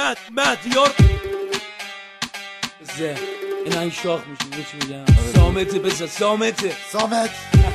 مهدیار زه اینا این شاخ میشه چی میگم سامته بزن سامت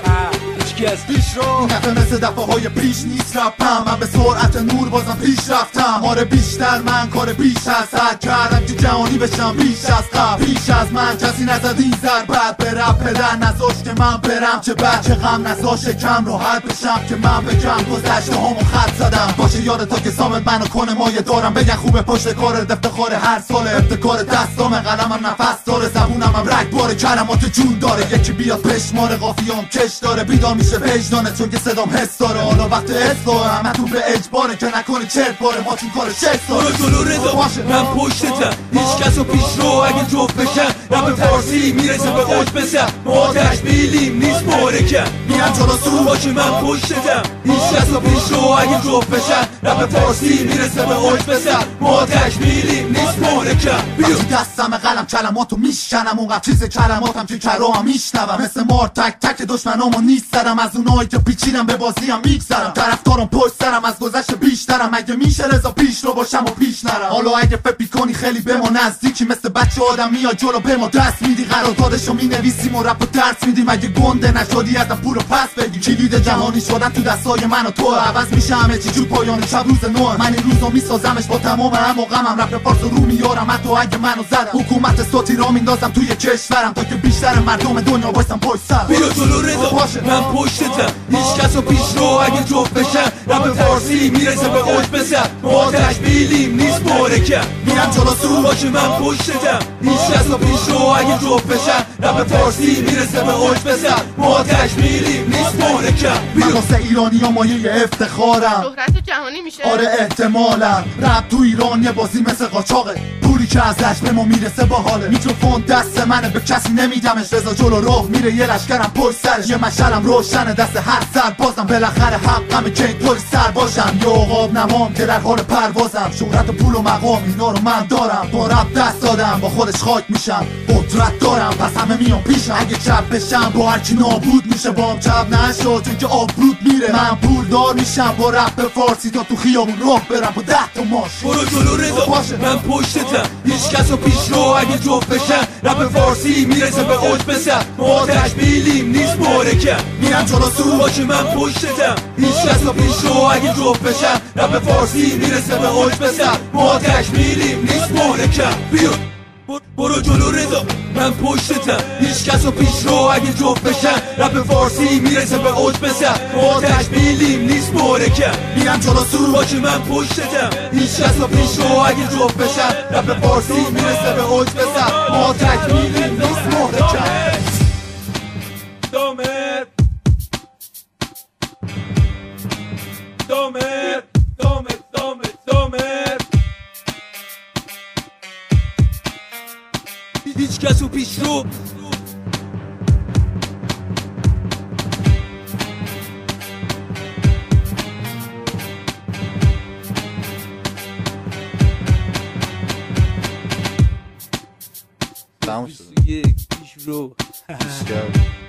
هیچ کس پیش رو این دفعه مثل دفعه های پیش نیست رپم من به سرعت نور بازم پیش رفتم آره بیشتر من کار بیش از حد کردم که جهانی بشم بیش از قبل پیش از من کسی نزد این ضربت به رپ پدر نذاش که من برم چه بد چه غم نذاش کم راحت بشم که من بگم گذشته هامو خط زدم باشه یادتا که سامت منو کنه مایه دارم بگن خوبه پشت کار افتخار هر ساله ابتکار دستام قلمم نفس داره زبونم هم رگ باره کلمات جون داره یکی بیاد پشمار قافیام کش داره بیدار میشه وجدانه چون که صدام حس داره حالا وقت اصلاح همتون به اجباره که نکنه چرت باره ما چون کار شکل داره برو جلو رضا من پشتتم هیچ کسو پیش رو اگه جفت بشن رپ فارسی میرسه به اوج بسن ما تشبیلیم نیست مورکه میرم جلو سو باشه من پشتتم هیچ کسو پیش رو اگه جفت بشن رپ فارسی میرسه به اوج بسن ما تشبیلیم نیست مورکه بیو دستم قلم کلماتو میشکنم اونقدر چیز کلماتم که کرام میشنوم مثل مار تک تک دشمنامو نیسترم از اونایی که پیچیدم به بازیم میگذرم طرفدارم پشت سرم از گذشت بیشترم اگه میشه رضا پیش رو باشم و پیش نرم حالا اگه فکر کنی خیلی به ما نزدیکی مثل بچه آدم میاد جلو به ما دست میدی قراردادشو مینویسیم و رپ و درس میدیم اگه گنده نشدی ازم پول و پس بگی کلید جهانی شدن تو دستای من و تو عوض میشه همه چی جو پایان شب روز نو من این روزو میسازمش با تمام هم و غمم رپ فارس رو میارم حتی اگه منو زدم حکومت صوتی را میندازم توی کشورم تا که بیشتر مردم دنیا وایسن پشت سر بیا جلو رضا من پشتتم هیچ کسو پیش رو اگه جفت بشن رپ فارسی میرسه به اوج بسن ما تشبیلیم نیست مورکه میرم جلو سو باشه من پشتتم هیچ کسو پیش رو اگه جفت بشن رپ فارسی میرسه به اوج بسن ما تشبیلیم نیست مورکه من واسه ایرانی ها مایه افتخارم شهرت جهانی میشه آره احتمالا رپ تو ایران یه بازی مثل قاچاقه پولی که ازش به ما میرسه باحاله میکروفون دست منه به کسی نمیدمش رضا جلو راه میره یه لشکرم پشت سرش یه مشعلم روشنه دست هر سر بازم بالاخره حقمه که این طوری سر باشم یه عقاب نمام که در حال پروازم شهرت و پول و مقام اینا رو من دارم با رپ دست دادم با خودش خاک میشم قدرت دارم پس همه میان پیشم اگه چپ بشم با هرکی نابود میشه بام چپ نشد چون که آبرود میره من پول دار میشم با رپ فارسی تا تو خیابون راه برم با 10 تا ماشین برو جلو رضا من پشتتم هیچ کسو پیش رو اگه جفت بشن رپ فارسی میرسه به اوج بسن ما تشبیلیم نیست مورکه میرم جلو سو باشه من پشتتم هیچ کسو پیش رو اگه جفت بشن رپ فارسی میرسه به اوج بسن ما تشبیلیم نیست مورکه بیا برو جلو رضا من پشتتم هیچ کسو پیش رو اگه جفت بشن رپ فارسی میرسه به اوج بسن ما تشبیلیم نیست مورکه میرم جلو سو باشه من پشتتم هیچ کسو پیش رو اگه جفت بشن رپ فارسی میرسه به اوج بسن ما تشبیلیم نیست مورکه دامت هیچ کسو پیش رو تموم شد یک پیش رو